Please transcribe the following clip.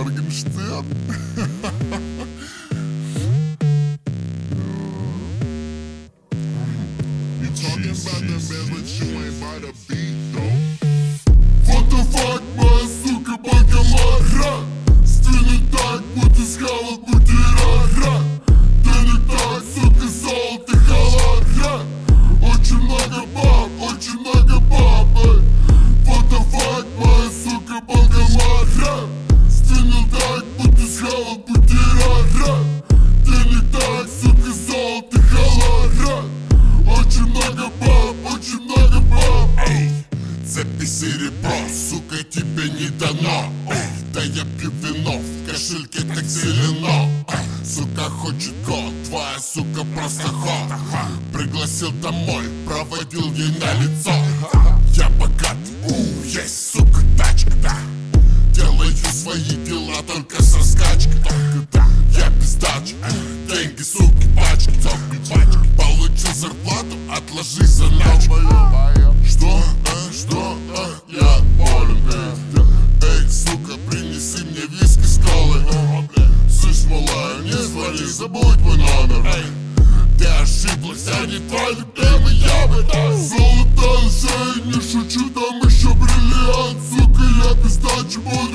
Моргенштерн. You talking about the bands, but you ain't by the beat, though. What the fuck, моя сука, банкомат. Стынет так, будто схавал бутерброд. Денег так, сука, золото, халат. Очень много баб, очень много баб. What the fuck, моя сука, банкомат. Стынет так, будто схавал бутерброд. Денег так, сука, золото, халат. Очень много баб, очень много баб. Эй, цепи серебро, сука, тебе не дано. Да я пью вино, в кошельке так зелено. Сука хочет год, твоя сука просто ход. Пригласил домой, проводил ей на лицо. Я богат, есть, сука, тачка, да. Делаю свои дела только со скачкой. Я без дачи, деньги, суки, пачки. Получил зарплату, отложи заначку. Что? Я болен, эй, сука, принеси мне виски с колой. Слышь, малая, не звони, забудь мой номер. Ты ошиблась, я не твой любимый, я бы золото на шее, не шучу, там еще бриллиант. Сука, я без дачи буду